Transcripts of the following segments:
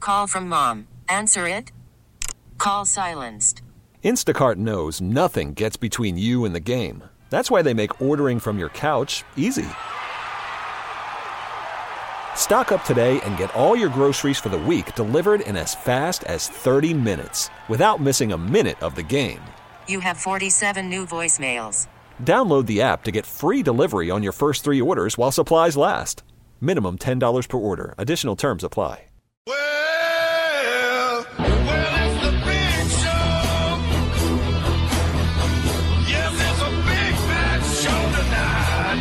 call from mom. Answer it. Call silenced. Instacart knows nothing gets between you and the game. That's why they make ordering from your couch easy. Stock up today and get all your groceries for the week delivered in as fast as 30 minutes without missing a minute of the game. You have 47 new voicemails. Download the app to get free delivery on your first 3 orders while supplies last. Minimum $10 per order. Additional terms apply. Well, it's the big show. Yes, it's a big fat show tonight.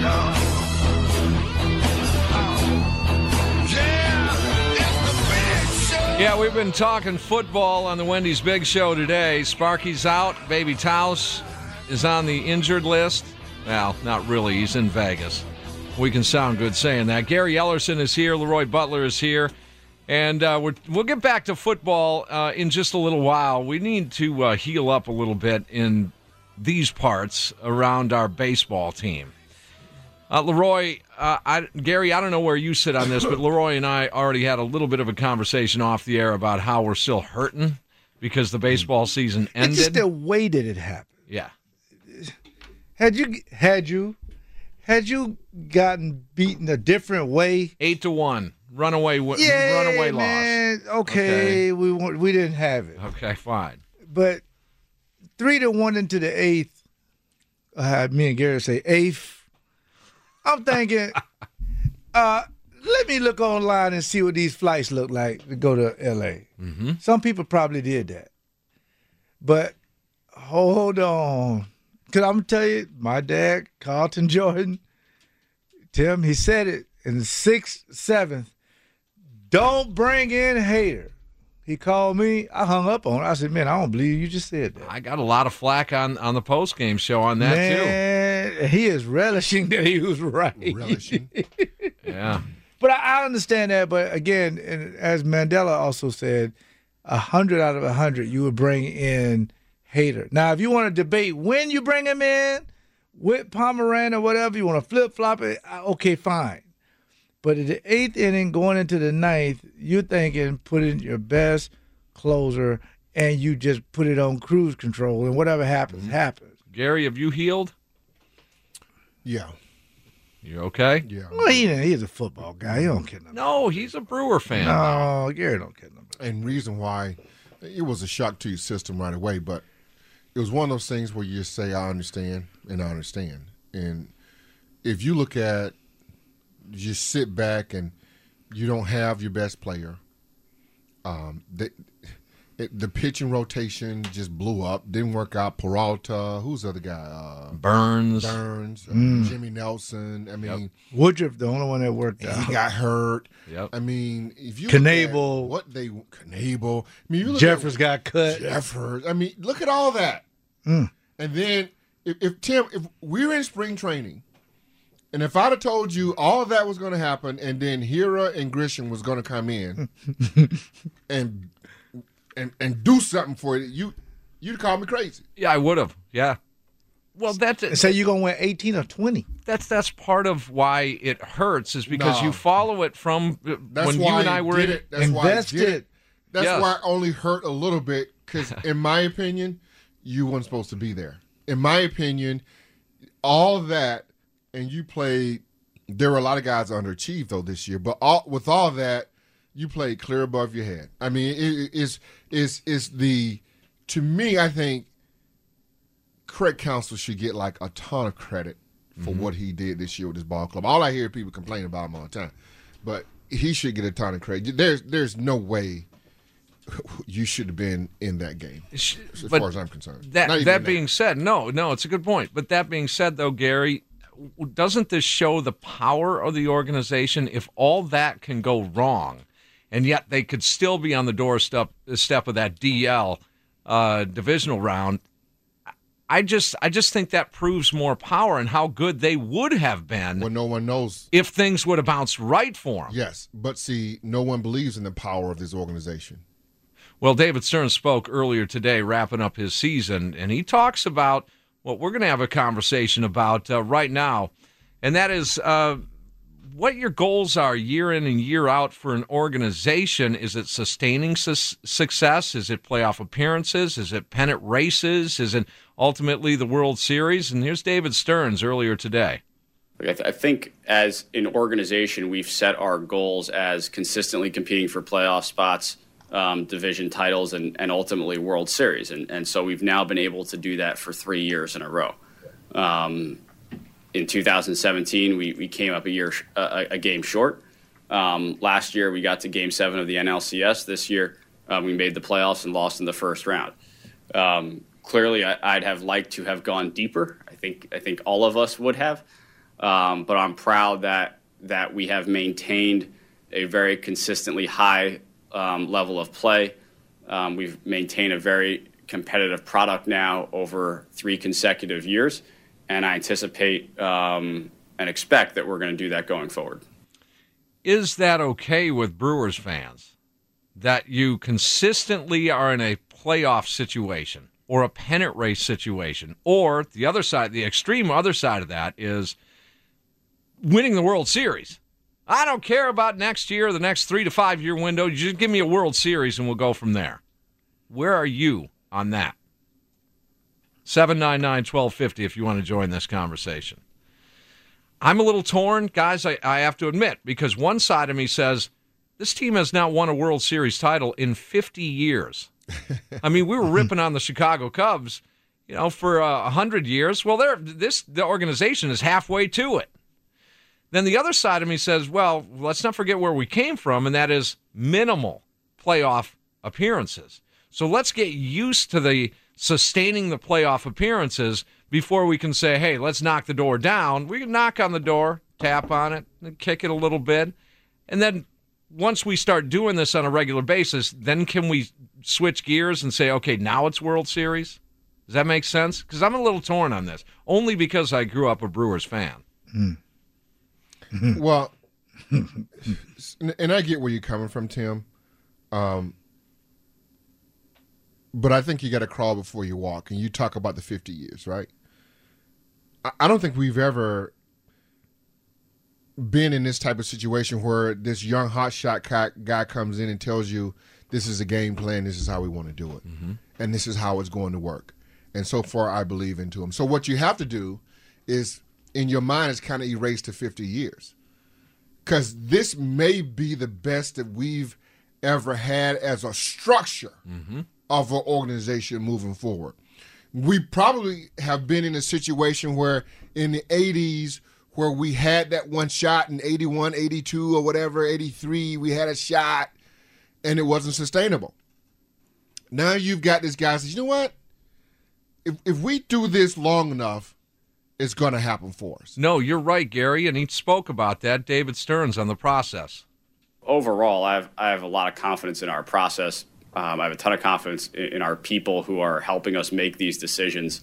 Yeah, it's the big show. Yeah, we've been talking football on the Wendy's Big Show today. Sparky's out. Baby Taos is on the injured list. Well, not really. He's in Vegas. We can sound good saying that. Gary Ellerson is here. Leroy Butler is here. And we'll get back to football in just a little while. We need to heal up a little bit in these parts around our baseball team. Leroy, Gary, I don't know where you sit on this, but Leroy and I already had a little bit of a conversation off the air about how we're still hurting because the baseball season ended. It's just the way that it happened. Yeah. Had you gotten beaten a different way? 8-1. Runaway loss. Man. Okay. We didn't have it. Okay, fine. But 3-1 into the eighth. Me and Gary say eighth. I'm thinking, let me look online and see what these flights look like to go to L.A. Mm-hmm. Some people probably did that. But hold on. Because I'm going to tell you, my dad, Carlton Jordan, Tim, he said it in the 6th, 7th, don't bring in Hader. He called me. I hung up on it. I said, man, I don't believe you just said that. I got a lot of flack on the postgame show on that, man, he is relishing that he was right. Relishing. Yeah. But I understand that. But again, and as Mandela also said, 100 out of 100, you would bring in Hader. Now, if you want to debate when you bring him in, with Pomeranz or whatever, you want to flip-flop it, okay, fine. But at the 8th inning, going into the 9th, you're thinking put in your best closer, and you just put it on cruise control, and whatever happens, happens. Gary, have you healed? Yeah. You okay? Yeah. Well, he's a football guy. He don't care nothing. No, he's a Brewer fan. No, Gary don't care nothing. And reason why it was a shock to your system right away, but it was one of those things where you say, I understand, and I understand. And if you look at, you sit back and you don't have your best player, the pitching rotation just blew up, didn't work out. Peralta, who's the other guy? Burns, Jimmy Nelson. I mean, Woodruff, the only one that worked out. He got hurt. Yep. I mean, if you Knable, Knable. I mean, you look Jeffers got cut. Jeffers. I mean, look at all that. And then if we were in spring training, and if I'd have told you all of that was going to happen, and then Hira and Grisham was going to come in and do something for it, you'd call me crazy. Yeah, I would have. Yeah. Well, that's so you're going to win 18 or 20. That's part of why it hurts is because you follow it from when you and I were in it. That's why invested. That's why it only hurt a little bit because, in my opinion, you weren't supposed to be there. In my opinion, all that, and you played. There were a lot of guys underachieved though this year, but with all that, you played clear above your head. I mean, to me, I think Craig Counsell should get like a ton of credit for what he did this year with this ball club. All I hear people complain about him all the time, but he should get a ton of credit. There's no way you should have been in that game, as far as I'm concerned. That being said, no, it's a good point. But that being said, though, Gary, doesn't this show the power of the organization? If all that can go wrong, and yet they could still be on the doorstep of that DL divisional round, I just think that proves more power and how good they would have been. Well, no one knows if things would have bounced right for them. Yes, but see, no one believes in the power of this organization. Well, David Stern spoke earlier today, wrapping up his season, and he talks about what we're going to have a conversation about right now, and that is what your goals are year in and year out for an organization. Is it sustaining success? Is it playoff appearances? Is it pennant races? Is it ultimately the World Series? And here's David Stearns earlier today. I think as an organization, we've set our goals as consistently competing for playoff spots, division titles, and ultimately World Series. And so we've now been able to do that for 3 years in a row. In 2017, we came up a game short. Last year, we got to Game 7 of the NLCS. This year, we made the playoffs and lost in the first round. Clearly, I'd have liked to have gone deeper. I think all of us would have. But I'm proud that we have maintained a very consistently high level of play. We've maintained a very competitive product now over 3 consecutive years. And I anticipate and expect that we're going to do that going forward. Is that okay with Brewers fans, that you consistently are in a playoff situation or a pennant race situation, or the other side, the extreme other side of that is winning the World Series? I don't care about next year or the next 3 to 5 year window. You just give me a World Series and we'll go from there. Where are you on that? 799-1250 if you want to join this conversation. I'm a little torn, guys, I have to admit, because one side of me says, this team has not won a World Series title in 50 years. I mean, we were ripping on the Chicago Cubs, for 100 years. Well, the organization is halfway to it. Then the other side of me says, well, let's not forget where we came from, and that is minimal playoff appearances. So let's get used to the sustaining the playoff appearances before we can say, hey, let's knock the door down. We can knock on the door, tap on it, and kick it a little bit. And then once we start doing this on a regular basis, then can we switch gears and say, okay, now it's World Series? Does that make sense? Because I'm a little torn on this, only because I grew up a Brewers fan. Well, and I get where you're coming from, Tim. But I think you got to crawl before you walk. And you talk about the 50 years, right? I don't think we've ever been in this type of situation where this young hotshot guy comes in and tells you this is a game plan, this is how we want to do it, and this is how it's going to work. And so far, I believe into him. So what you have to do is, in your mind, is kind of erase to 50 years. Because this may be the best that we've ever had as a structure of an organization moving forward. We probably have been in a situation where in the 80s, where we had that one shot in 81, 82, or whatever, 83, we had a shot, and it wasn't sustainable. Now you've got this guy who says, you know what? If we do this long enough, it's going to happen for us. No, you're right, Gary, and he spoke about that, David Stearns, on the process. Overall, I have a lot of confidence in our process. I have a ton of confidence in our people who are helping us make these decisions.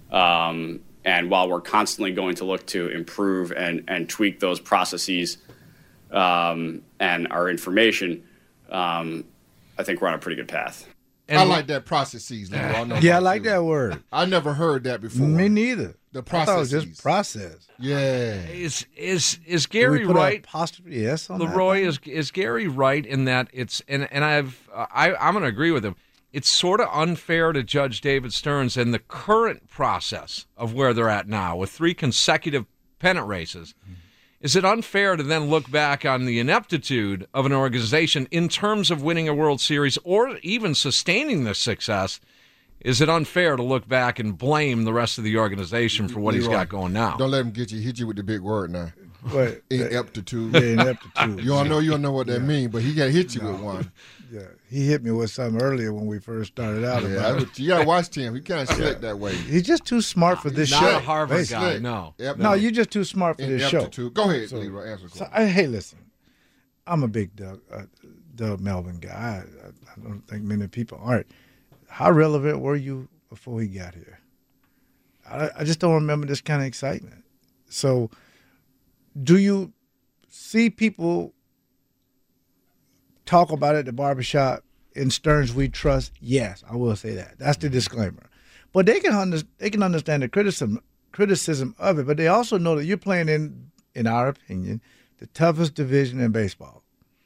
And while we're constantly going to look to improve and tweak those processes and our information, I think we're on a pretty good path. And I like that processes. Yeah, I like that word. I never heard that before. Me neither. The I thought it was processes. just process. Yeah. Is Gary Did we put right? an apostrophe S on Leroy, that? is Gary right in that it's and I'm going to agree with him. It's sort of unfair to judge David Stearns and the current process of where they're at now with 3 consecutive pennant races. Is it unfair to then look back on the ineptitude of an organization in terms of winning a World Series or even sustaining the success? Is it unfair to look back and blame the rest of the organization for what he's got going now? Don't let him hit you with the big word now. What? Ineptitude. Yeah, ineptitude. You don't know what that means, but he got to hit you with one. Yeah, he hit me with something earlier when we first started out. About it. You got to watch Tim. He kind of slick that way. He's just too smart for this Not show. a Harvard basically. guy, no. No, you're just too smart for this show. Ineptitude. Go ahead, Leroy. Answer the So, question. hey, listen, I'm a big Doug Melvin guy. I don't think many people aren't. How relevant were you before he got here? I just don't remember this kind of excitement. So, do you see people talk about it at the barbershop? In Stearns we trust? Yes, I will say that. That's the disclaimer. But they can understand the criticism of it, but they also know that you're playing in our opinion, the toughest division in baseball.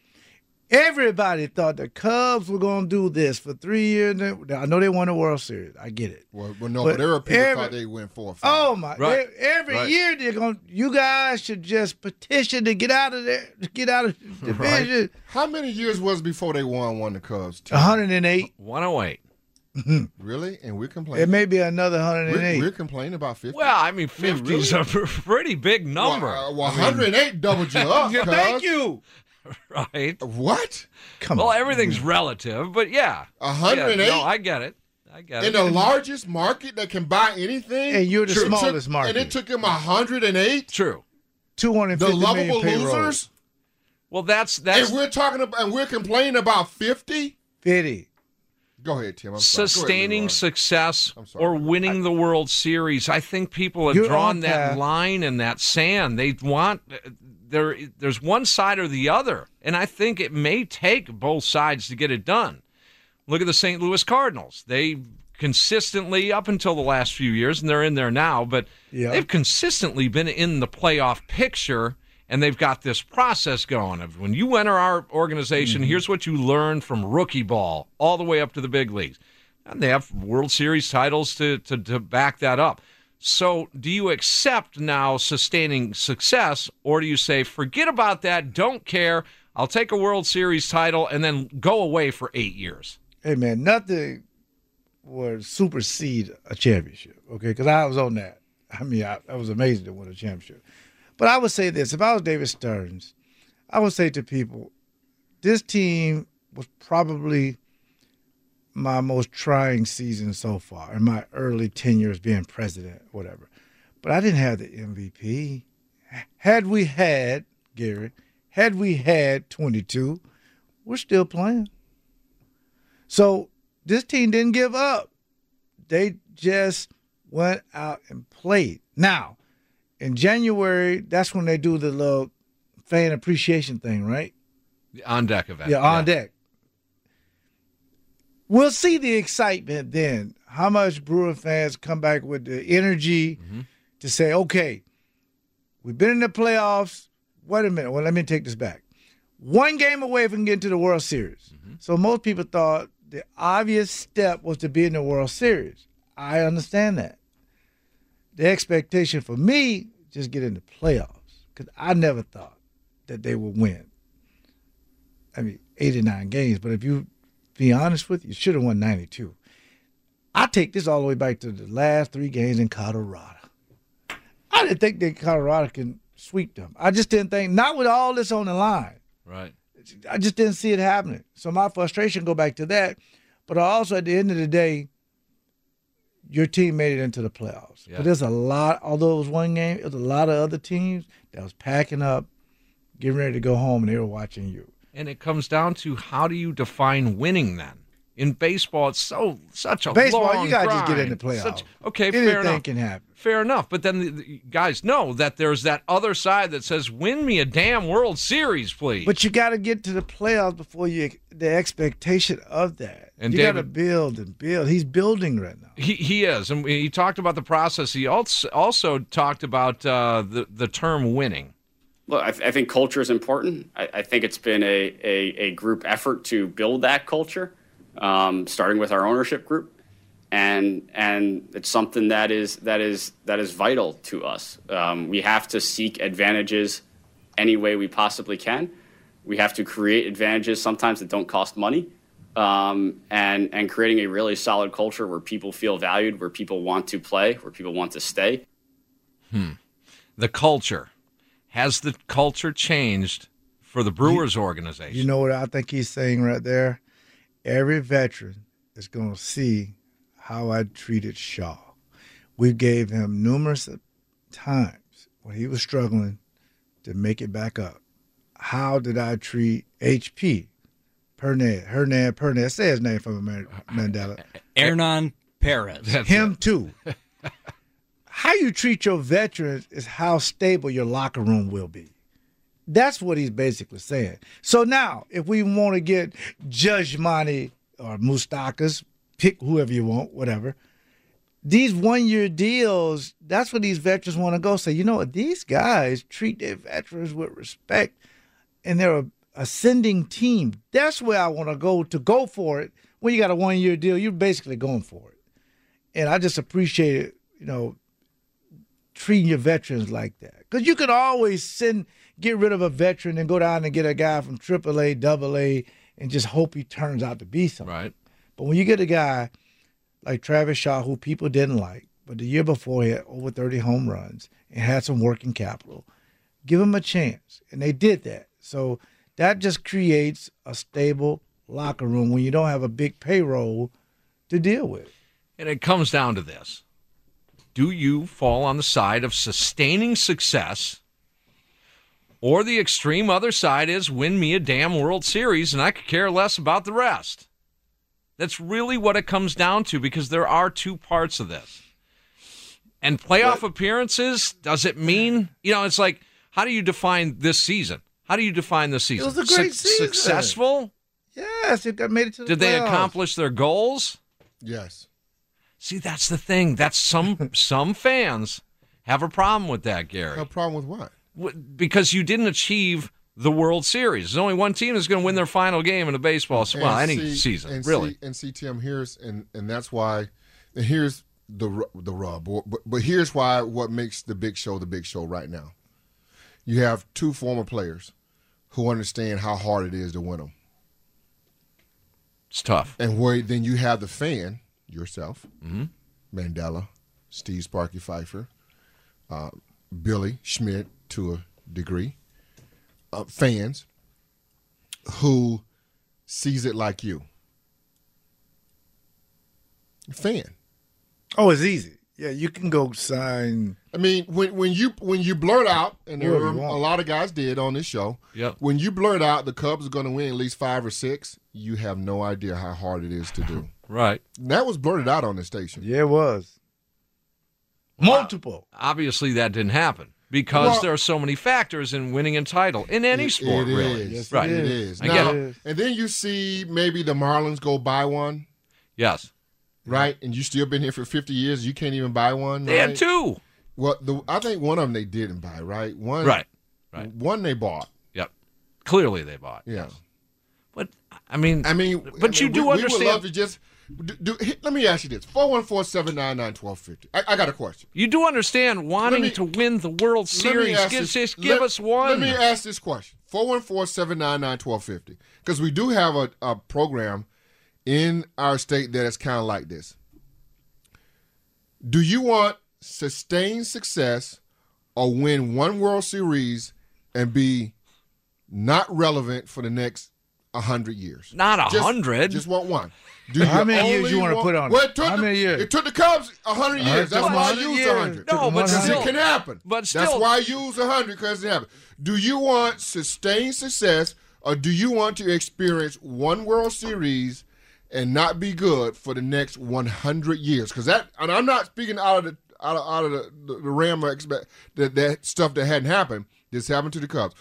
Everybody thought the Cubs were going to do this for 3 years. I know they won the World Series. I get it. Well, but there were people thought they win 4 or 5. Oh my! Right. Every Right. year they're going. You guys should just petition to get out of there, to get out of the division. How many years was it before they won the Cubs? 108. 108. Really? And we're It complaining. may be another 108. We're complaining about 50. Well, I mean, 50 is a pretty big number. Well, 108 doubled you up. Yeah, cuz. thank you. Right? What? Come Well, on. everything's relative, but yeah. 108? Yeah, no, I get it. In the largest market that can buy anything? And you're the True. smallest market. And it took him 108? True. 250 The million lovable payroll. losers? Well, that's And we're talking about, and we're complaining about 50? 50. Go ahead, Tim. I'm sorry. Go ahead, sustaining Leroy. success I'm sorry. or winning the World Series. I think people have You're drawn on that path. line in that sand. They want there's one side or the other, and I think it may take both sides to get it done. Look at the St. Louis Cardinals. They consistently, up until the last few years, and they're in there now, but they've consistently been in the playoff picture. And they've got this process going of when you enter our organization, here's what you learn from rookie ball all the way up to the big leagues. And they have World Series titles to back that up. So do you accept now sustaining success, or do you say, forget about that, don't care, I'll take a World Series title and then go away for 8 years? Hey, man, nothing would supersede a championship, okay? Because I was on that. I mean, that was amazing to win a championship. But I would say this. If I was David Stearns, I would say to people, this team was probably my most trying season so far in my early 10 years being president, whatever. But I didn't have the MVP. Had we had, Gary, 22, we're still playing. So this team didn't give up. They just went out and played. Now, in January, that's when they do the little fan appreciation thing, right? The on-deck event. Yeah, on deck. We'll see the excitement then. How much Brewer fans come back with the energy to say, okay, we've been in the playoffs. Wait a minute. Well, let me take this back. One game away from getting to the World Series. So most people thought the obvious step was to be in the World Series. I understand that. The expectation for me, just get in the playoffs, because I never thought that they would win. I mean, 89 games, but if you be honest with you should have won 92. I take this all the way back to the last 3 games in Colorado. I didn't think that Colorado can sweep them. I just didn't think, not with all this on the line. Right. I just didn't see it happening. So my frustration go back to that. But also at the end of the day, your team made it into the playoffs. Yeah. But there's a lot, although it was one game, there's a lot of other teams that was packing up, getting ready to go home, and they were watching you. And it comes down to, how do you define winning then? In baseball, it's such a Baseball, long you got to just grind. get in the playoffs. Okay, Anything fair enough. can happen. Fair enough. But then the guys know that there's that other side that says, win me a damn World Series, please. But you got to get to the playoffs before the expectation of that. And you got to David- build and build. He's building right now. He is. And he talked about the process. He also talked about the term winning. Look, I think culture is important. I think it's been a group effort to build that culture, starting with our ownership group, and it's something that is vital to us. We have to seek advantages any way we possibly can. We have to create advantages sometimes that don't cost money, and creating a really solid culture where people feel valued, where people want to play, where people want to stay. The culture. Has the culture changed for the Brewers organization? You know what I think he's saying right there? Every veteran is going to see how I treated Shaw. We gave him numerous times when he was struggling to make it back up. How did I treat HP? Hernan, say his name from Mandela. Hernan Perez. Him too. How you treat your veterans is how stable your locker room will be. That's what he's basically saying. So now, if we want to get Judge Monty or Moustakas, pick whoever you want, whatever, these one-year deals, that's where these veterans want to go. Say, you know what, these guys treat their veterans with respect, and they're a ascending team. That's where I want to go for it. When you got a one-year deal, you're basically going for it. And I just appreciate it, treating your veterans like that. Because you can always get rid of a veteran and go down and get a guy from AAA, AA, and just hope he turns out to be something. Right. But when you get a guy like Travis Shaw, who people didn't like, but the year before he had over 30 home runs and had some working capital, give him a chance. And they did that. So that just creates a stable locker room when you don't have a big payroll to deal with. And it comes down to this. Do you fall on the side of sustaining success, or the extreme other side is win me a damn World Series and I could care less about the rest? That's really what it comes down to, because there are two parts of this. And playoff appearances, does it mean, it's like, how do you define this season? How do you define this season? It was a great season. Successful? Yes, it made it to the Did they playoffs. accomplish their goals? Yes. See, that's the thing. That's some fans have a problem with that, Gary. No problem with what? Because you didn't achieve the World Series. There's only one team that's going to win their final game in a baseball, any season, really. Tim, here's that's why. And here's the rub. But here's why. What makes the Big Show right now? You have two former players who understand how hard it is to win them. It's tough. And then you have the fan, yourself, Mandela, Steve Sparky Pfeiffer, Billy Schmidt to a degree, fans who sees it like you. Fan. Oh, it's easy. Yeah, you can go sign. I mean, when you blurt out, and there Whatever were you want. a lot of guys did on this show. Yep. When you blurt out the Cubs are going to win at least 5 or 6, you have no idea how hard it is to do. Right. And that was blurted out on this station. Yeah, it was. Multiple. Obviously, that didn't happen because there are so many factors in winning a title in any sport, it really. is. Yes, Right. It is. I Now, get it. and then you see maybe the Marlins go buy one, Yes. right? And you still been here for 50 years. You can't even buy one. They right? had two. Well, I think one of them they didn't buy, right? One, Right. One they bought. Yep. Clearly, they bought. Yeah. But, I mean, But you do we understand. would love to just let me ask you this: 414-799-1250. I got a question. You do understand wanting to win the World Series. Give us one. Let me ask this question: 414-799-1250. Because we do have a program in our state that is kind of like this. Do you want sustained success or win one World Series and be not relevant for the next 100 years? Not 100. Just want one. How many years you want to put on it? Well, it took How many years? It took the Cubs 100 years. That's why I used 100. No, but Because still. it can happen. But still. That's why I use 100, because it happen. Do you want sustained success, or do you want to experience one World Series and not be good for the next 100 years? Because and I'm not speaking out of the realm of that stuff that hadn't happened. This happened to the Cubs.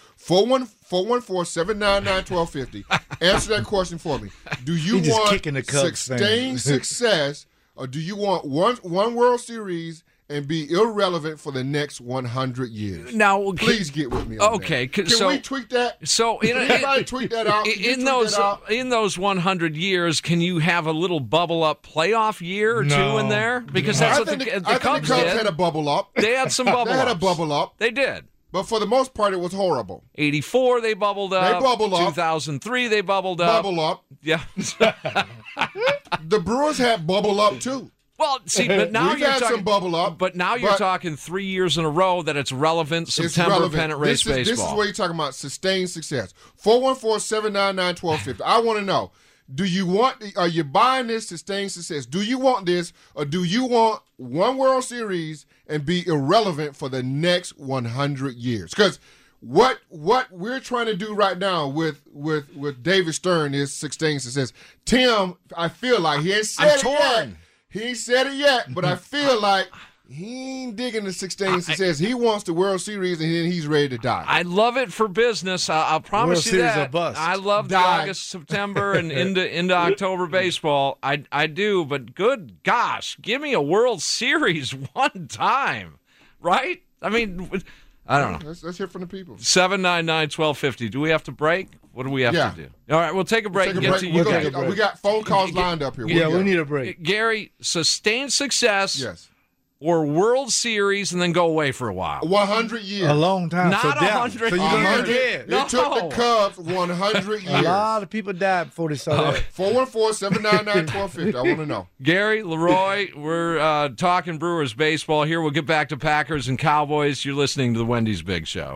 414-799-1250. Answer that question for me. Do you He just want kicking the Cubs sustained success, or do you want one World Series and be irrelevant for the next 100 years? Now, Please get with me on okay, that. Can so- we tweak that? So Can anybody tweet that out? Can you in tweet those that out? in those 100 years, can you have a little bubble up playoff year or two No. in there? Because that's I what think the I think Cubs the Cubs did. had a bubble up. They had some bubble. They had a ups. bubble up, They did. but for the most part, it was horrible. 84, they bubbled up. bubbled up. 2003, they bubbled up. Bubble up. Yeah. The Brewers had bubble up too. Well, see, but now We've you're had talking some bubble up, But now you're but talking 3 years in a row that it's relevant It's September relevant. pennant race This is baseball. where you're talking about sustained success. 414-799-1250. I want to know: are you buying this sustained success? Do you want this, or do you want one World Series and be irrelevant for the next 100 years? Because what we're trying to do right now with David Stern is sustained success. Tim, I feel like he ain't said I'm it yet. torn. He ain't said it yet, but I feel like He ain't digging the sustained success. He wants the World Series, and then he's ready to die. I love it for business. I'll promise World you Series that. or bust. I love the Die. August, September, and into October baseball. I do, but good gosh, give me a World Series one time, right? I mean, I don't know. Let's hear from the people. 799-1250. Do we have to break? What do we have to do? All right, we'll take a break and get to you guys. We got phone calls lined up here. Yeah, we need a break. Gary, sustained success Yes. or World Series and then go away for a while. 100 years. A long time. Not so 100 So you're going to 100. dead. No. It took the Cubs 100 years. A lot of people died before they saw that. 414-799-1250. I want to know. Gary, Leroy, we're talking Brewers baseball here. We'll get back to Packers and Cowboys. You're listening to the Wendy's Big Show.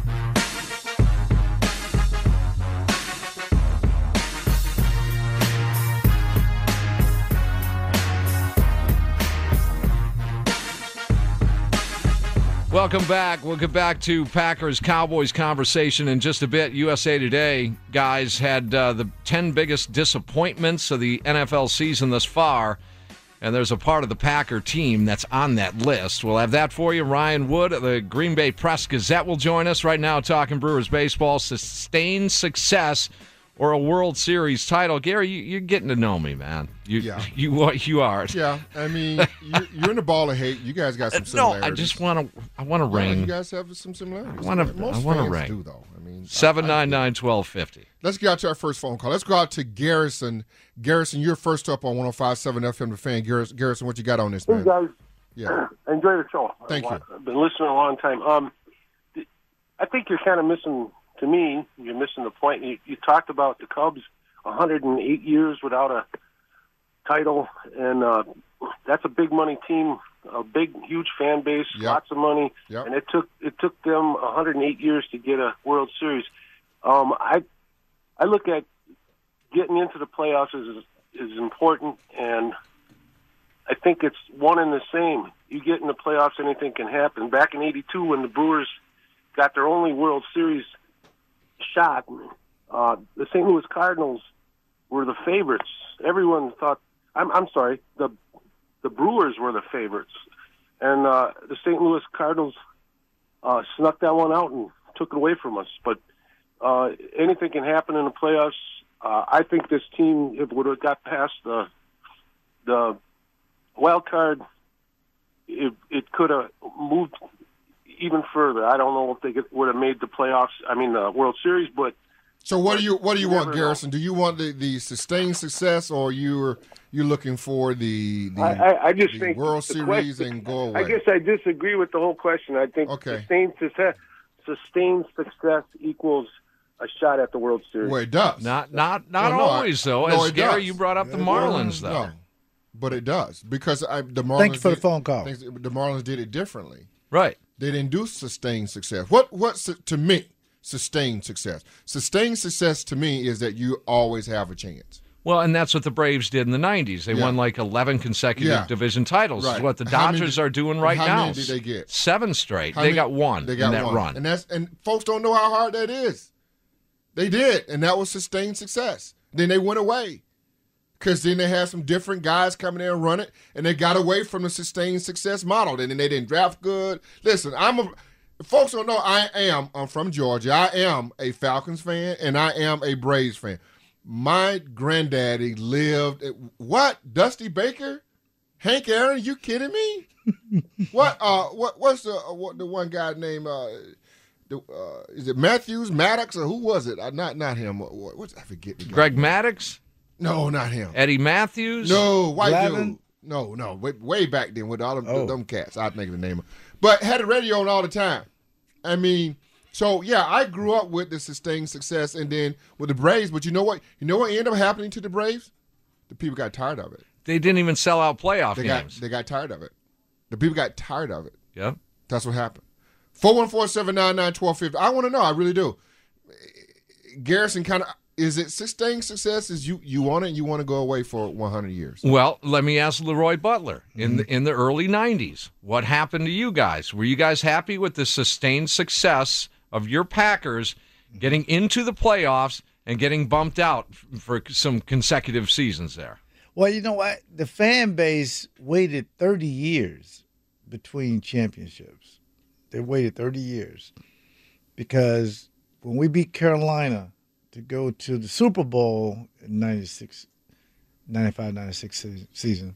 Welcome back. We'll get back to Packers-Cowboys conversation in just a bit. USA Today, guys, had the 10 biggest disappointments of the NFL season thus far, and there's a part of the Packer team that's on that list. We'll have that for you. Ryan Wood of the Green Bay Press-Gazette will join us right now talking Brewers baseball, sustained success, or a World Series title. Gary, you're getting to know me, man. You are. Yeah, I mean, you're in the ball of hate. You guys got some No, similarities. I just want to ring. You guys have some similarities. I Most want to fans ring. do, though. I mean, 799-1250. Let's get out to our first phone call. Let's go out to Garrison. Garrison, you're first up on 105.7 FM The Fan. Garrison, what you got on this, man? Hey, guys. Yeah. Enjoy the show. Thank you. I've been listening a long time. I think you're kind of missing, to me, you're missing the point. You talked about the Cubs 108 years without a title, and that's a big money team, a big, huge fan base, lots of money, and it took them 108 years to get a World Series. I look at getting into the playoffs is important, and I think it's one and the same. You get in the playoffs, anything can happen. Back in '82, when the Brewers got their only World Series shot, the St. Louis Cardinals were the favorites. Everyone thought, I'm sorry, the Brewers were the favorites. And the St. Louis Cardinals snuck that one out and took it away from us. But anything can happen in the playoffs. I think this team, if it would have got past the wild card, it could have moved even further. I don't know if they would have made the playoffs. I mean, the World Series. But so what do you want, Garrison? Do you want the sustained success, or you're looking for the I just think World Series and go away? I guess I disagree with the whole question. I think sustained success equals a shot at the World Series. Well, it does. Not always, though. As Gary, you brought up the Marlins, though. No, but it does, because the Marlins. Thank you for the phone call. The Marlins did it differently. Right. They didn't do sustained success. What's to me sustained success? Sustained success to me is that you always have a chance. Well, and that's what the Braves did in the 90s. They won like 11 consecutive division titles. Right. Is what the Dodgers are doing right now. How many did they get? 7 straight. They got one They got in that one. run. And folks don't know how hard that is. They did, and that was sustained success. Then they went away because then they had some different guys coming in and run it, and they got away from the sustained success model. And then they didn't draft good. Listen, folks don't know I'm from Georgia. I am a Falcons fan, and I am a Braves fan. My granddaddy lived at, what? Dusty Baker? Hank Aaron? You kidding me? What's the one guy named is it Matthews, Maddox, or who was it? Not him. What's I forget the guy. Greg Maddux? No, not him. Eddie Matthews? No, white Glavin? dude. No, way back then with all them cats. I think of the name. But had the radio on all the time. I mean, so yeah, I grew up with the sustained success, and then with the Braves. But you know what? You know what ended up happening to the Braves? The people got tired of it. They didn't even sell out playoff games. They got tired of it. The people got tired of it. Yep. That's what happened. 414-799-1250. I want to know. I really do. Garrison, is it sustained success? Is you want it? You want to go away for 100 years? Well, let me ask Leroy Butler. In the early 90s, what happened to you guys? Were you guys happy with the sustained success of your Packers getting into the playoffs and getting bumped out for some consecutive seasons there? Well, you know what? The fan base waited 30 years. between championships. They waited 30 years because when we beat Carolina to go to the Super Bowl in 95-96 season,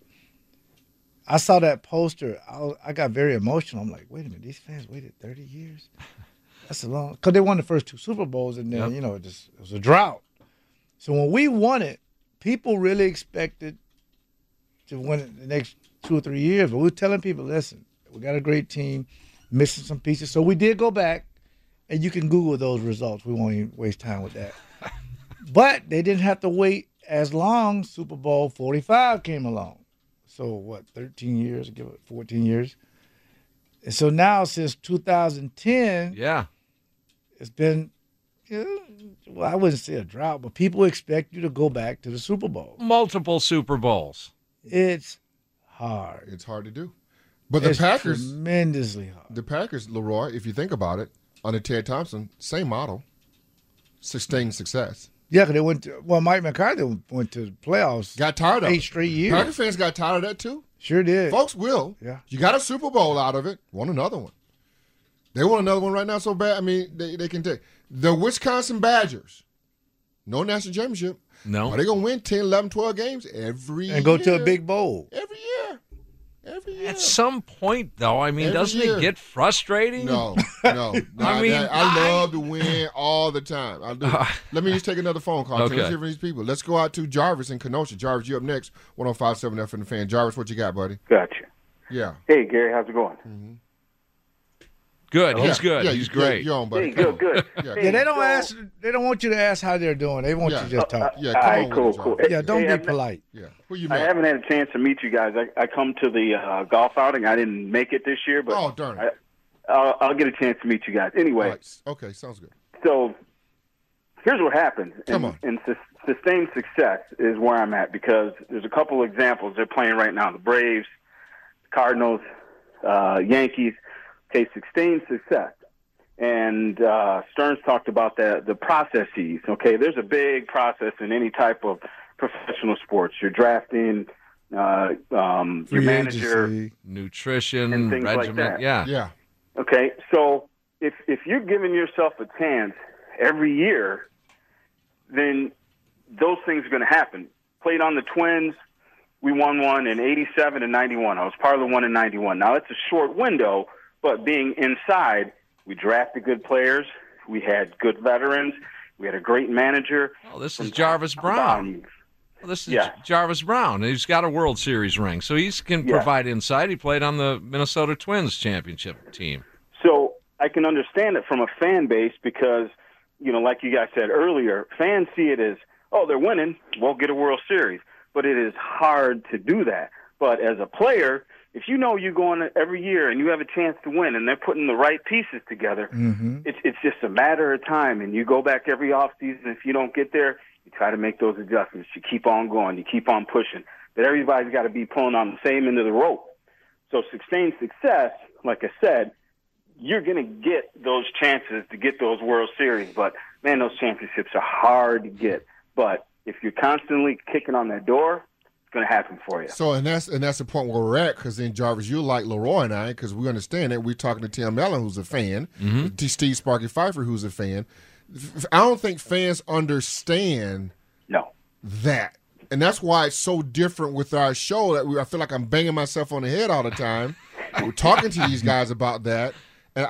I saw that poster. I got very emotional. I'm like, wait a minute, these fans waited 30 years? That's a long – because they won the first 2 Super Bowls, and then, it was a drought. So when we won it, people really expected to win it the next 2 or 3 years. But we were telling people, listen, we got a great team, missing some pieces. So we did go back, and you can Google those results. We won't even waste time with that. But they didn't have to wait as long. Super Bowl 45 came along. So, 13 years, give it 14 years. And so now since 2010, it's been, well, I wouldn't say a drought, but people expect you to go back to the Super Bowl. Multiple Super Bowls. It's hard. It's hard to do. But it's the Packers, tremendously hard. The Packers, Leroy, if you think about it, under Ted Thompson, same model, sustained success. Yeah, because they went to, Mike McCarthy went to the playoffs. Got tired of 8 straight years. Packer fans got tired of that too. Sure did. Folks will. Yeah. You got a Super Bowl out of it. Want another one. They want another one right now so bad. I mean, they can take. The Wisconsin Badgers, no national championship. No. Are they going to win 10, 11, 12 games every year? And go to a big bowl. Every year. At some point, though, I mean, doesn't it get frustrating? No. I mean, I love to win all the time. I do. Let me just take another phone call. Okay. Let's hear from these people. Let's go out to Jarvis in Kenosha. Jarvis, you up next. 105.7 F in the Fan. Jarvis, what you got, buddy? Gotcha. Yeah. Hey, Gary, how's it going? Mm-hmm. Good. Hello? He's good. Yeah, He's great. You're on, buddy. Hey, good. Yeah, Yeah, they don't ask. They don't want you to ask how they're doing. They want you to just talk. Yeah, all come right, on cool, with it, cool. Jarvis. Yeah, don't Hey, be polite. Yeah. Who you I met? haven't had a chance to meet you guys. I come to the golf outing. I didn't make it this year, but Oh, darn it. I'll get a chance to meet you guys. Anyway, Right. Okay, sounds good. so here's what happened. Come on. And sustained success is where I'm at because there's a couple of examples. They're playing right now. The Braves, Cardinals, Yankees. Okay, sustained success. And Stearns talked about the processes. Okay, there's a big process in any type of professional sports. You're drafting, your manager, agency. Nutrition, and things like regimen. that. Yeah. Okay, so if you're giving yourself a chance every year, then those things are going to happen. Played on the Twins. We won one in 87 and 91. I was part of the one in 91. Now, it's a short window, but being inside, we drafted good players. We had good veterans. We had a great manager. Oh, this is Jarvis Brown. Well, this is Jarvis Brown. He's got a World Series ring, so he can provide insight. He played on the Minnesota Twins championship team. So I can understand it from a fan base because, like you guys said earlier, fans see it as, oh, they're winning, we'll get a World Series. But it is hard to do that. But as a player, if you know you're going every year and you have a chance to win and they're putting the right pieces together, it's just a matter of time. And you go back every offseason. If you don't get there, you try to make those adjustments. You keep on going. You keep on pushing. But everybody's got to be pulling on the same end of the rope. So sustained success, like I said, you're going to get those chances to get those World Series. But, man, those championships are hard to get. But if you're constantly kicking on that door, it's going to happen for you. So, and that's the point where we're at, because then, Jarvis, you like Leroy and I, because we understand that. We're talking to Tim Allen, who's a fan, to Steve Sparky Pfeiffer, who's a fan. I don't think fans understand that. And that's why it's so different with our show. That I feel like I'm banging myself on the head all the time. We're talking to these guys about that. And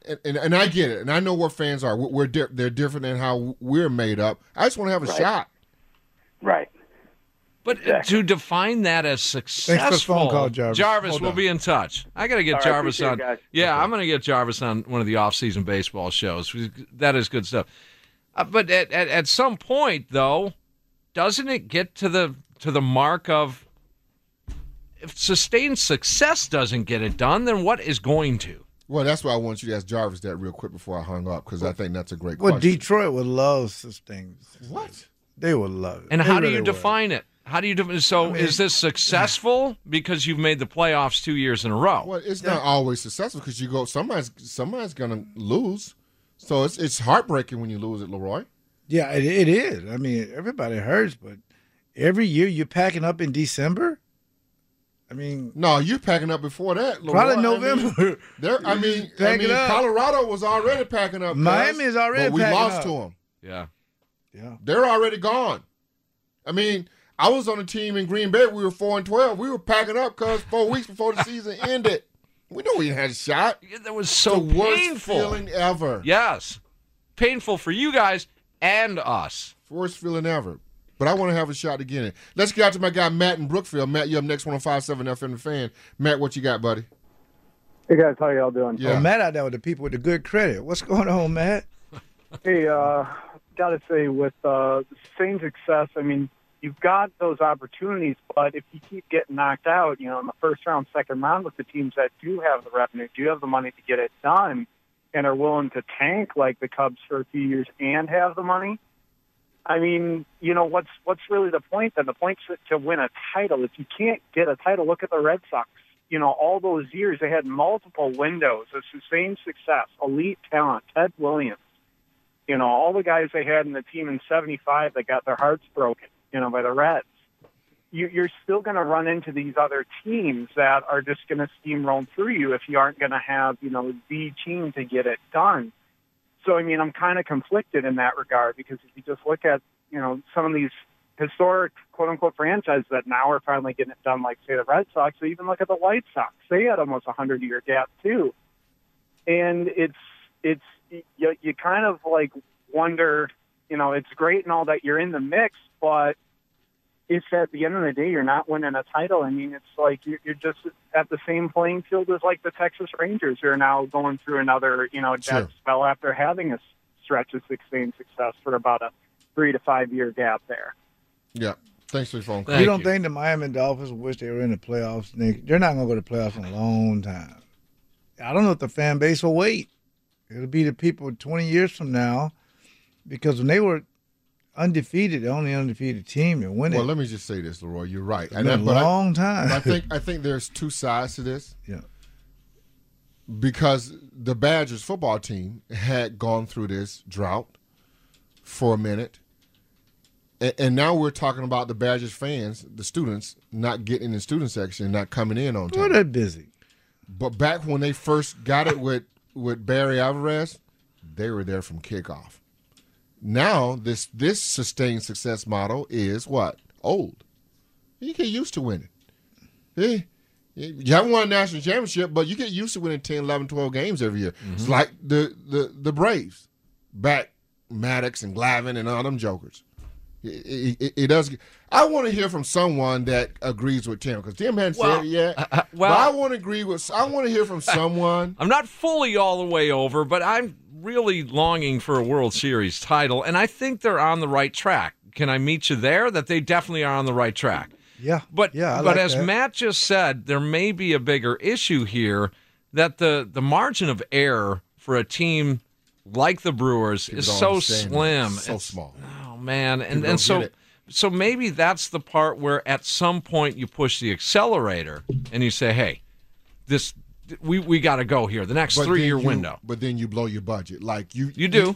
I get it. And I know what fans are. They're different than how we're made up. I just want to have a shot. Right. But to define that as successful, thanks for the phone call, Jarvis. Jarvis, we'll be in touch. I got to get Jarvis on. Guys. Yeah, I'm going to get Jarvis on one of the off-season baseball shows. That is good stuff. But at some point, though, doesn't it get to the mark of if sustained success doesn't get it done, then what is going to? Well, that's why I want you to ask Jarvis that real quick before I hung up, because I think that's a great question. Well, Detroit would love sustained success. What? They would love it. And They how do really you define it? How do you define? So is this successful because you've made the playoffs 2 years in a row? Well, it's not always successful because you go. Somebody's gonna lose, so it's heartbreaking when you lose it, Leroy. Yeah, it is. I mean, everybody hurts, but every year you're packing up in December. I mean, no, you're packing up before that. Leroy. probably November. Colorado was already packing up. Miami is already but we packing lost up. to them. Yeah. They're already gone. I mean, I was on a team in Green Bay. We were 4-12. We were packing up because 4 weeks before the season ended. We knew we had a shot. That was so the worst painful. feeling ever. Yes. Painful for you guys and us. Worst feeling ever. But I want to have a shot to get it. Let's get out to my guy Matt in Brookfield. Matt, you up next, 105.7 FM The Fan. Matt, what you got, buddy? Hey, guys. How y'all doing? Yeah. Oh, Matt out there with the people with the good credit. What's going on, Matt? Hey, got to say, with the same success, I mean, you've got those opportunities, but if you keep getting knocked out, in the first round, second round with the teams that do have the revenue, do have the money to get it done, and are willing to tank like the Cubs for a few years and have the money, I mean, what's really the point then? The point's to win a title. If you can't get a title, look at the Red Sox. All those years, they had multiple windows of sustained success, elite talent, Ted Williams, all the guys they had in the team in 75 that got their hearts broken, by the Reds. You're still going to run into these other teams that are just going to steamroll through you if you aren't going to have, the team to get it done. So, I mean, I'm kind of conflicted in that regard because if you just look at, some of these historic, quote-unquote, franchises that now are finally getting it done, like, say, the Red Sox, or even look at the White Sox. They had almost a 100-year gap, too. And you kind of, like, wonder, it's great and all that you're in the mix, but if at the end of the day you're not winning a title, I mean, it's like you're just at the same playing field as like the Texas Rangers, who are now going through another, dead spell after having a stretch of sustained success for about a 3 to 5 year gap there. Yeah. Thanks for your phone call. You don't think the Miami Dolphins wish they were in the playoffs, Nick? They're not going to go to the playoffs in a long time. I don't know if the fan base will wait. It'll be the people 20 years from now, because when they were undefeated, the only undefeated team to win it. Well, let me just say this, Leroy. You're right. It's been a long time. I think there's two sides to this. Yeah. Because the Badgers football team had gone through this drought for a minute, and now we're talking about the Badgers fans, the students, not getting in the student section, not coming in on time. Well, they're busy. But back when they first got it with Barry Alvarez, they were there from kickoff. Now, this sustained success model is what? Old. You get used to winning. You haven't won a national championship, but you get used to winning 10, 11, 12 games every year. Mm-hmm. It's like the Braves. Back Maddox and Glavine and all them jokers. It does. I want to hear from someone that agrees with Tim, because Tim hasn't said it yet. But I want to hear from someone. I'm not fully all the way over, but I'm really longing for a World Series title, and I think they're on the right track. Can I meet you there? That they definitely are on the right track. Yeah. But like as that. Matt just said, there may be a bigger issue here, that the margin of error for a team like the Brewers is so slim. So small. Oh, man. And so maybe that's the part where at some point you push the accelerator and you say, hey, we got to go here. The next 3-year window. But then you blow your budget. Like you do.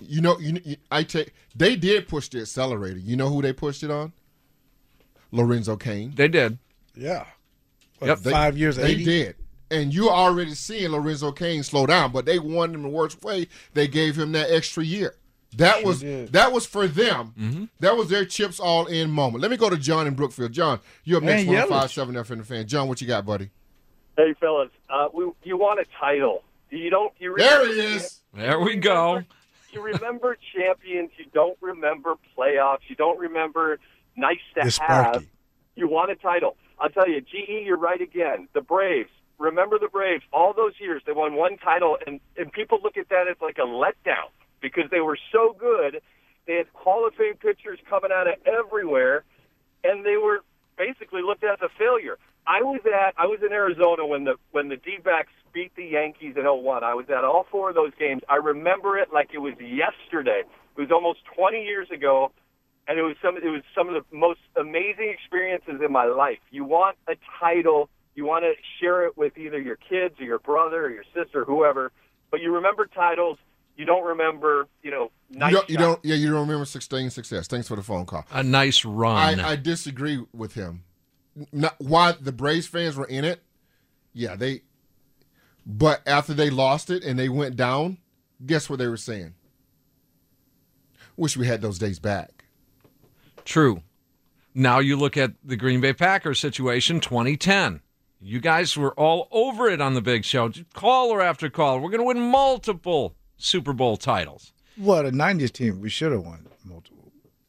They did push the accelerator. You know who they pushed it on? Lorenzo Cain. They did. Yeah. Yep. 5 years, They 80? did. And you're already seeing Lorenzo Cain slow down, but they won him the worst way. They gave him that extra year. That was for them. Mm-hmm. That was their chips all in moment. Let me go to John in Brookfield. John, you're up next, 105.7 FM The Fan. John, what you got, buddy? Hey, fellas, you want a title. You there he is. There we go. You remember champions. You don't remember playoffs. You don't remember nice to have. You want a title. I'll tell you, GE, you're right again. The Braves. Remember the Braves. All those years, they won one title, and people look at that as like a letdown because they were so good. They had Hall of Fame pitchers coming out of everywhere, and they were basically looked at as a failure. I was in Arizona when the D-backs beat the Yankees in 2001. I was at all 4 of those games. I remember it like it was yesterday. It was almost 20 years ago, and it was some of the most amazing experiences in my life. You want a title, you want to share it with either your kids or your brother or your sister, or whoever, but you remember titles. You don't remember, nice you don't remember sustained success. Thanks for the phone call. A nice run. I disagree with him. why the Braves fans were in it. Yeah, but after they lost it and they went down, guess what they were saying? Wish we had those days back. True. Now you look at the Green Bay Packers situation, 2010. You guys were all over it on the Big Show. Caller after caller. We're going to win multiple Super Bowl titles. Well, the 90s team, we should have won multiple.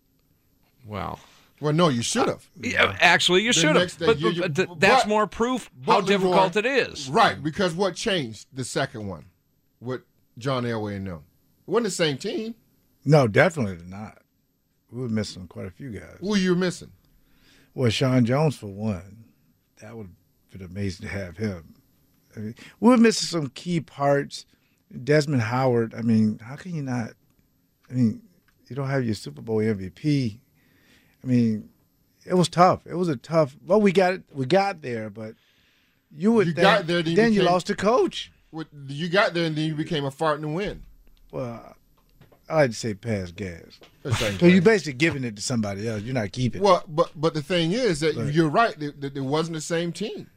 Well, no, you should have. Actually, you should have. But that's more proof how difficult it is. Right, because what changed the second one with John Elway and them? It wasn't the same team. No, definitely not. We were missing quite a few guys. Who you were missing? Well, Sean Jones for one. That would have been amazing to have him. I mean, we were missing some key parts. Desmond Howard, I mean, how can you not? I mean, you don't have your Super Bowl MVP. I mean, it was tough. It was a tough. Well, we got there, but you got there. Then you lost the coach. You got there, and then you became a fart in the wind. Well, I like to say pass gas. So you're basically giving it to somebody else. You're not keeping it. Well, but the thing is that you're right. It wasn't the same team.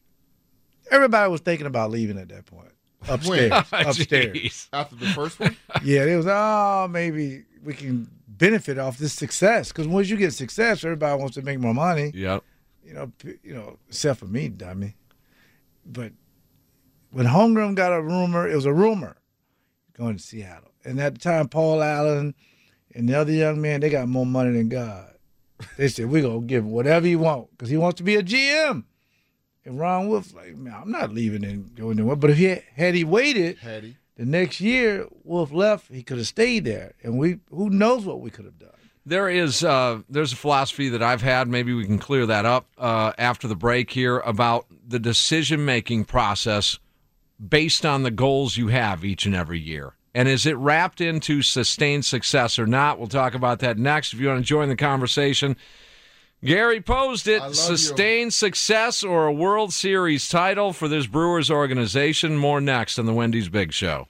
Everybody was thinking about leaving at that point. Upstairs. Upstairs. After the first one? Yeah, it was, maybe we can benefit off this success. Because once you get success, everybody wants to make more money. Yep. You know, except for me, dummy. But when Holmgren got a rumor, it was a rumor going to Seattle. And at the time, Paul Allen and the other young man, they got more money than God. They said, we're going to give him whatever he wants because he wants to be a GM. And Ron Wolf's like, man, I'm not leaving and going nowhere. But if had he waited, the next year Wolf left, he could have stayed there. And who knows what we could have done. There's a philosophy that I've had. Maybe we can clear that up after the break here about the decision-making process based on the goals you have each and every year. And is it wrapped into sustained success or not? We'll talk about that next. If you want to join the conversation, Gary posed it. Sustained success or a World Series title for this Brewers organization. More next on the Wendy's Big Show.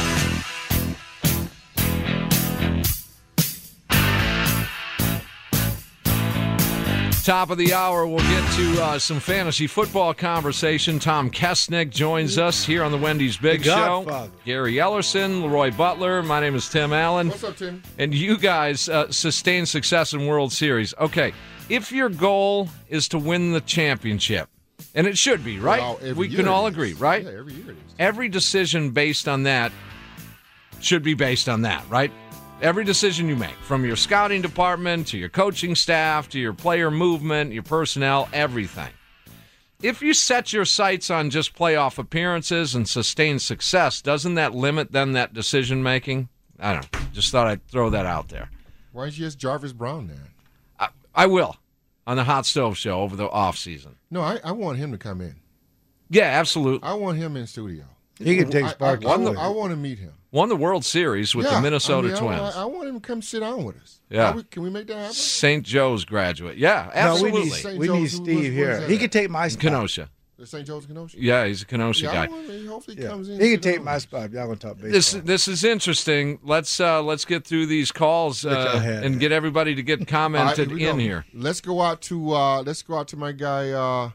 Top of the hour, we'll get to some fantasy football conversation. Tom Kesnick joins us here on the Wendy's Big Show. Gary Ellerson, Leroy Butler. My name is Tim Allen. What's up, Tim? And you guys sustained success in World Series. Okay, if your goal is to win the championship, and it should be, right? Well, we can all agree, right? Yeah, every year it is. Every decision based on that should be based on that, right? Every decision you make, from your scouting department to your coaching staff to your player movement, your personnel, everything. If you set your sights on just playoff appearances and sustained success, doesn't that limit then that decision making? I don't know. Just thought I'd throw that out there. Why don't you ask Jarvis Brown that? I will on the Hot Stove Show over the off season. No, I want him to come in. Yeah, absolutely. I want him in studio. He can take Sparky. I want to meet him. Won the World Series with the Minnesota Twins. I want him to come sit down with us. Yeah. Can we make that happen? St. Joe's graduate. Yeah, absolutely. No, we need Steve here. He can take my spot. Kenosha. St. Joe's Kenosha? Yeah, he's a Kenosha guy. Hopefully he comes in. He can take my spot. Y'all gonna talk baseball. This is interesting. Let's get through these calls and get everybody to get commented in here. Let's go out to my guy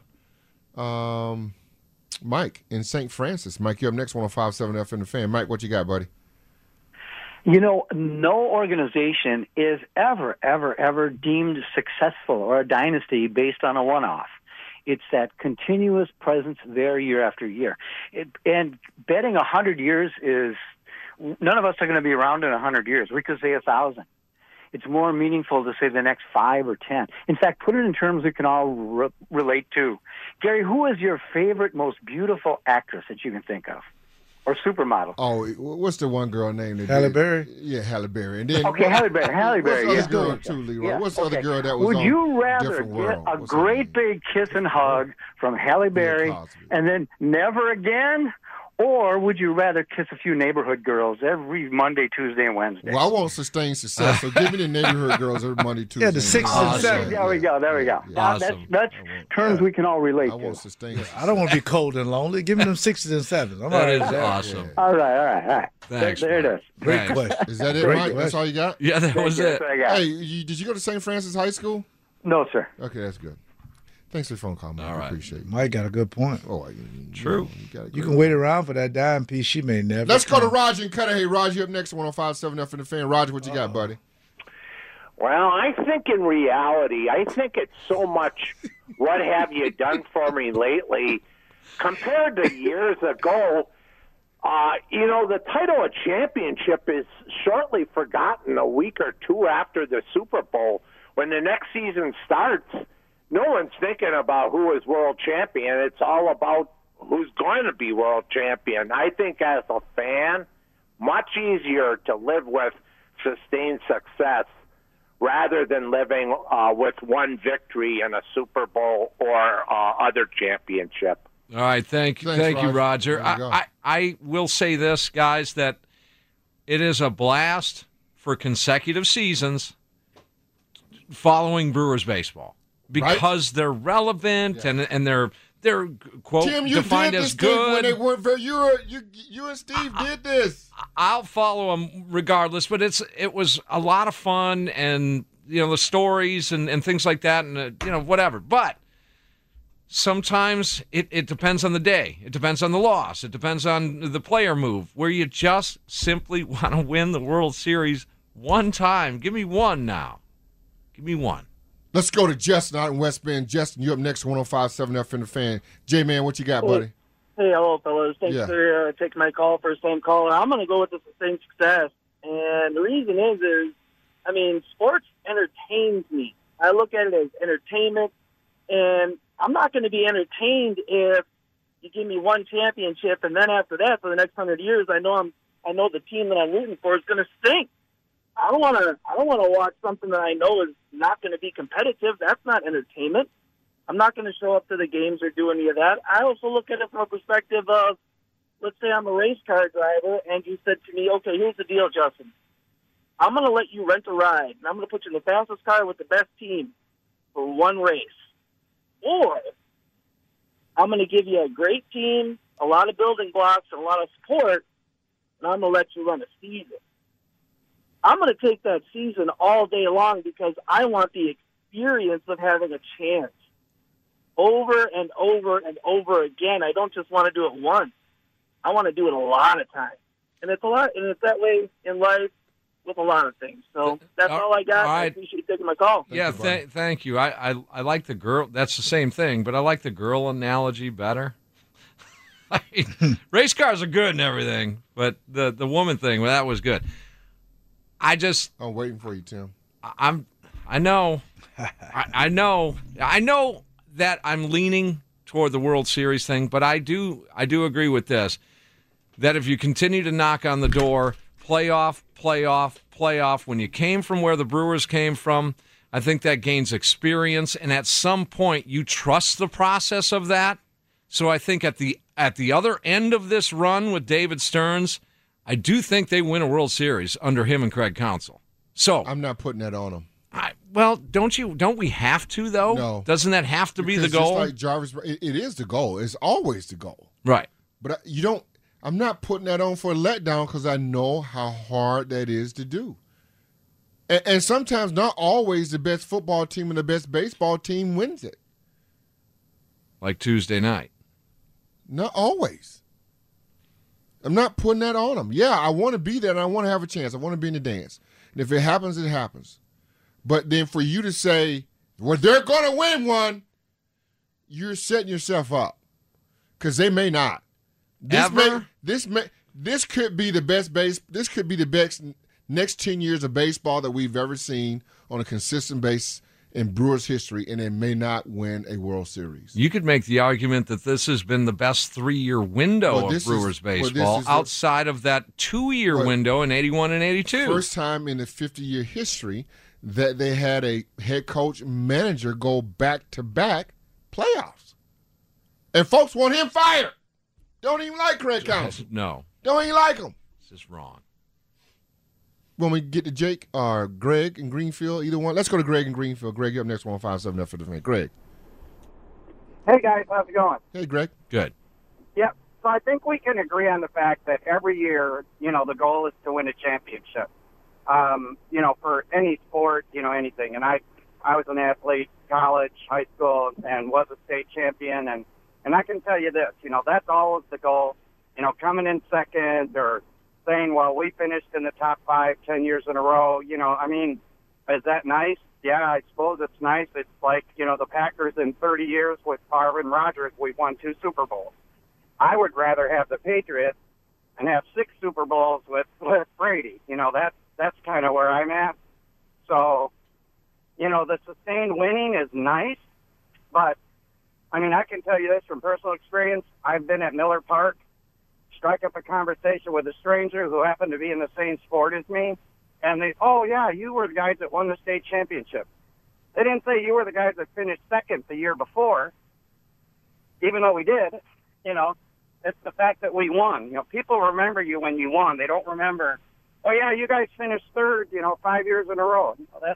Mike in St. Francis. Mike, you're up next. 105.7 FM The Fan. Mike, what you got, buddy? You know, no organization is ever deemed successful or a dynasty based on a one-off. It's that continuous presence there year after year. And betting 100 years is, none of us are going to be around in 100 years. We could say 1,000. It's more meaningful to say the next 5 or 10. In fact, put it in terms we can all relate to. Gary, who is your favorite, most beautiful actress that you can think of? Or supermodel? Oh, what's the one girl named? Halle Berry? Yeah, Halle Berry. And then Halle Berry. What's the other girl too, Leroy? Yeah. What's the other girl that was Would on you rather Different get World? a great big kiss and hug from Halle Berry and then never again? Or would you rather kiss a few neighborhood girls every Monday, Tuesday, and Wednesday? Well, I want sustained success, so give me the neighborhood girls every Monday, Tuesday. Yeah, the 6 and 7. There we go. Yeah. Awesome. That's terms we can all relate I to. want sustained success. I don't want to be cold and lonely. Give me them 6s and 7s. I'm That all is right with that. awesome. All right. Thanks, there it is. Great Thanks. question. Is that it, Great Mike? That's question. all you got? Yeah, that was That's it. what I got. Hey, did you go to St. Francis High School? No, sir. Okay, that's good. Thanks for the phone call, man. All right. Appreciate it. Mike got a good point. Oh, True. You can wait around for that dime piece. She may never. Let's go to Roger and Cutter. Hey, Roger, you up next. 105.7 F in the Fan. Roger, what you got, buddy? Well, I think in reality, I think it's so much what have you done for me lately compared to years ago. The title of championship is shortly forgotten a week or two after the Super Bowl. When the next season starts, no one's thinking about who is world champion. It's all about who's going to be world champion. I think as a fan, much easier to live with sustained success rather than living with one victory in a Super Bowl or other championship. All right, thank you, Roger. I will say this, guys, that it is a blast for consecutive seasons following Brewers baseball because they're relevant and they're quote Tim, you defined did as this good. When they weren't very, you and Steve did this. I'll follow them regardless, but it was a lot of fun and the stories and things like that and whatever. But sometimes it depends on the day. It depends on the loss. It depends on the player move where you just simply want to win the World Series one time. Give me one now. Give me one. Let's go to Justin out in West Bend. Justin, you up next, 105.7 F in the Fan. J-Man, what you got, buddy? Hey, hello, fellas. Thanks for taking my call, first-time caller. I'm going to go with the sustained success. And the reason is, sports entertains me. I look at it as entertainment, and I'm not going to be entertained if you give me one championship, and then after that, for the next 100 years, I know the team that I'm rooting for is going to stink. I don't want to watch something that I know is not going to be competitive. That's not entertainment. I'm not going to show up to the games or do any of that. I also look at it from a perspective of, let's say I'm a race car driver, and you said to me, okay, here's the deal, Justin. I'm going to let you rent a ride, and I'm going to put you in the fastest car with the best team for one race. Or I'm going to give you a great team, a lot of building blocks, and a lot of support, and I'm going to let you run a season. I'm going to take that season all day long because I want the experience of having a chance over and over and over again. I don't just want to do it once. I want to do it a lot of times. And it's that way in life with a lot of things. So that's all I got. I appreciate you taking my call. Yeah, thank you. I like the girl. That's the same thing, but I like the girl analogy better. Race cars are good and everything, but the woman thing, well, that was good. I'm waiting for you, Tim. I know. I know that I'm leaning toward the World Series thing, but I do agree with this, that if you continue to knock on the door, playoff, when you came from where the Brewers came from, I think that gains experience, and at some point you trust the process of that. So I think at the other end of this run with David Stearns, I do think they win a World Series under him and Craig Counsell. So I'm not putting that on them. Don't we have to, though? No. Doesn't that have to be the goal? Just like Jarvis, it is the goal. It's always the goal. Right. But I'm not putting that on for a letdown because I know how hard that is to do. And sometimes not always the best football team and the best baseball team wins it. Like Tuesday night. Not always. I'm not putting that on them. Yeah, I want to be there and I want to have a chance. I want to be in the dance. And if it happens, it happens. But then for you to say, well, they're going to win one, you're setting yourself up because they may not. This could be the best This could be the best next 10 years of baseball that we've ever seen on a consistent basis in Brewers history, and they may not win a World Series. You could make the argument that this has been the best 3-year window of Brewers baseball outside of that 2-year window in 81 and 82. First time in the 50-year history that they had a head coach manager go back-to-back playoffs. And folks want him fired. Don't even like Craig Counsell. No. Don't even like him. This is wrong. When we get to Jake or Greg in Greenfield, either one. Let's go to Greg in Greenfield. Greg, you're up next, 157 F for the Fan. Greg. Hey, guys. How's it going? Hey, Greg. Good. Yep. So I think we can agree on the fact that every year, the goal is to win a championship. For any sport, anything. And I I was an athlete, college, high school, and was a state champion. And I can tell you this, that's always the goal. Coming in second or saying, well, we finished in the top 5 10 years in a row. Is that nice? Yeah, I suppose it's nice. It's like, the Packers in 30 years with Favre and Rodgers, we've won 2 Super Bowls. I would rather have the Patriots and have 6 Super Bowls with Brady. That's kind of where I'm at. So, the sustained winning is nice, but, I can tell you this from personal experience. I've been at Miller Park, strike up a conversation with a stranger who happened to be in the same sport as me, and they, oh, yeah, you were the guys that won the state championship. They didn't say you were the guys that finished second the year before, even though we did. It's the fact that we won. People remember you when you won. They don't remember, oh, yeah, you guys finished third, 5 years in a row.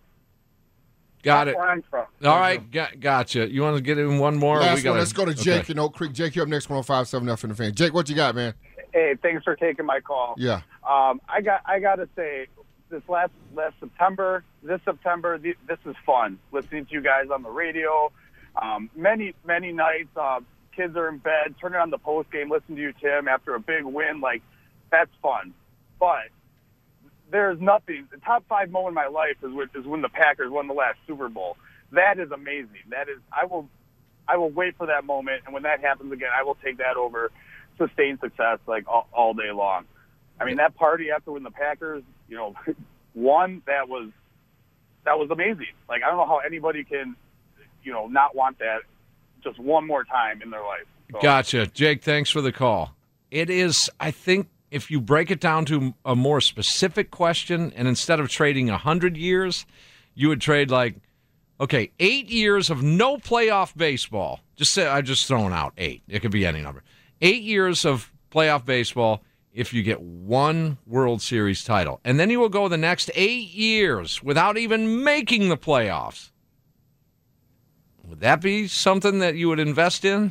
Got it. Where I'm from. All right, gotcha. You want to get in one more? Last one. Let's go to Jake in Oak Creek. Jake, you're up next. 105.7 F in the Fan. Jake, what you got, man? Hey, thanks for taking my call. Yeah. I got to say, this last September, this is fun listening to you guys on the radio. Many nights, kids are in bed, turning on the post game, listening to you, Tim, after a big win. Like, that's fun. But there's nothing. The top 5 moment in my life is when the Packers won the last Super Bowl. That is amazing. That is, I will wait for that moment, and when that happens again, I will take that over sustained success like all day long. That party after when the Packers, won, that was amazing. Like, I don't know how anybody can, not want that just one more time in their life. So. Gotcha. Jake, thanks for the call. It is, I think, if you break it down to a more specific question, and instead of trading 100 years, you would trade 8 years of no playoff baseball. I'm just throwing out 8. It could be any number. 8 years of playoff baseball if you get 1 World Series title. And then you will go the next 8 years without even making the playoffs. Would that be something that you would invest in?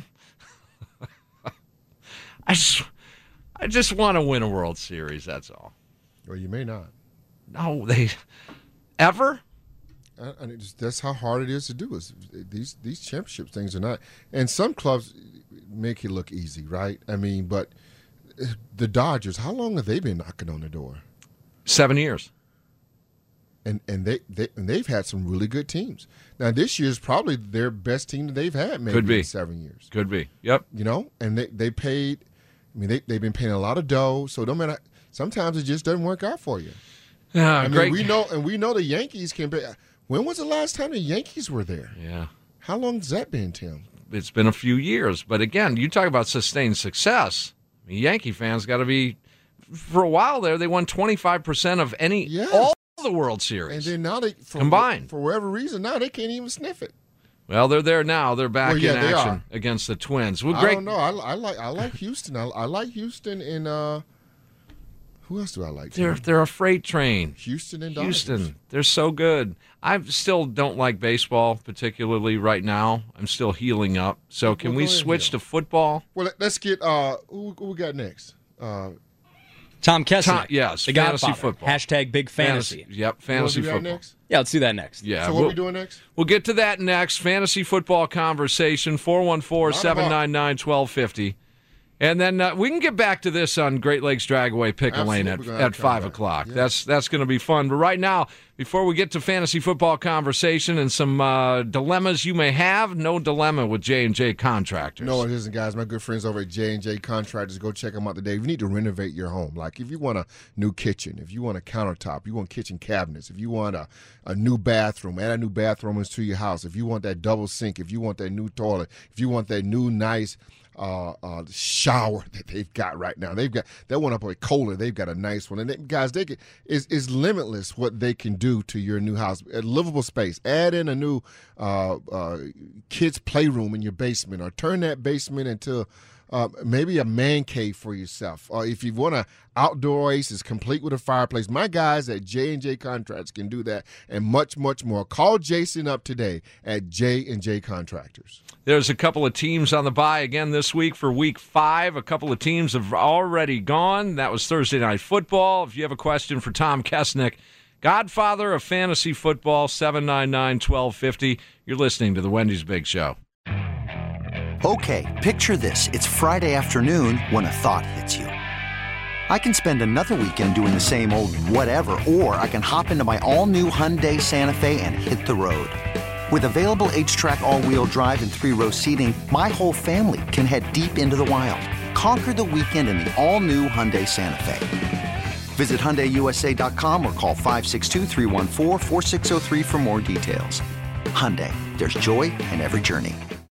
I just want to win a World Series, that's all. Well, you may not. No, ever? That's how hard it is to do. These championship things are not. And some clubs make it look easy, right? But the Dodgers, how long have they been knocking on the door? 7 years. And they've had some really good teams. Now, this year's probably their best team that they've had maybe in 7 years. Could be. Yep. And they paid – they've been paying a lot of dough, so no matter – sometimes it just doesn't work out for you. Great. We know the Yankees can pay. When was the last time the Yankees were there? Yeah. How long has that been, Tim? It's been a few years. But, again, you talk about sustained success. Yankee fans got to be – for a while there, they won 25% of all the World Series. And then now combined. For whatever reason, now they can't even sniff it. Well, they're there now. They're back in action against the Twins. I don't know. I like Houston. I like Houston and who else do I like? They're a freight train. Houston and Dodgers. Houston. They're so good. I still don't like baseball particularly right now. I'm still healing up. So can we switch to football? Well, let's get who we got next? Tom Kessler. Yes, the fantasy Godfather. football. Hashtag big fantasy. Yep, fantasy football. Next? Yeah, let's do that next. Yeah. So what are we doing next? We'll get to that next. Fantasy football conversation, 414-799-1250. And then we can get back to this on Great Lakes Dragway Pick-A-Lane at 5 o'clock. Yeah. That's going to be fun. But right now, before we get to fantasy football conversation and some dilemmas you may have, no dilemma with J&J Contractors. No, it isn't, guys. My good friends over at J&J Contractors, go check them out today. If you need to renovate your home, like if you want a new kitchen, if you want a countertop, you want kitchen cabinets, if you want a new bathroom, add a new bathroom into your house, if you want that double sink, if you want that new toilet, if you want that new nice shower that they've got right now. They've got that one up at Kohler. They've got a nice one. And guys, it's limitless what they can do to your new house. A livable space. Add in a new kids' playroom in your basement, or turn that basement into maybe a man cave for yourself. Or if you want an outdoor oasis complete with a fireplace, my guys at J&J Contractors can do that and much, much more. Call Jason up today at J&J Contractors. There's a couple of teams on the bye again this week for Week 5. A couple of teams have already gone. That was Thursday Night Football. If you have a question for Tom Kesnick, Godfather of fantasy football, 799-1250. You're listening to the Wendy's Big Show. Okay, picture this. It's Friday afternoon when a thought hits you. I can spend another weekend doing the same old whatever, or I can hop into my all-new Hyundai Santa Fe and hit the road. With available H-Track all-wheel drive and 3-row seating, my whole family can head deep into the wild. Conquer the weekend in the all-new Hyundai Santa Fe. Visit HyundaiUSA.com or call 562-314-4603 for more details. Hyundai, there's joy in every journey.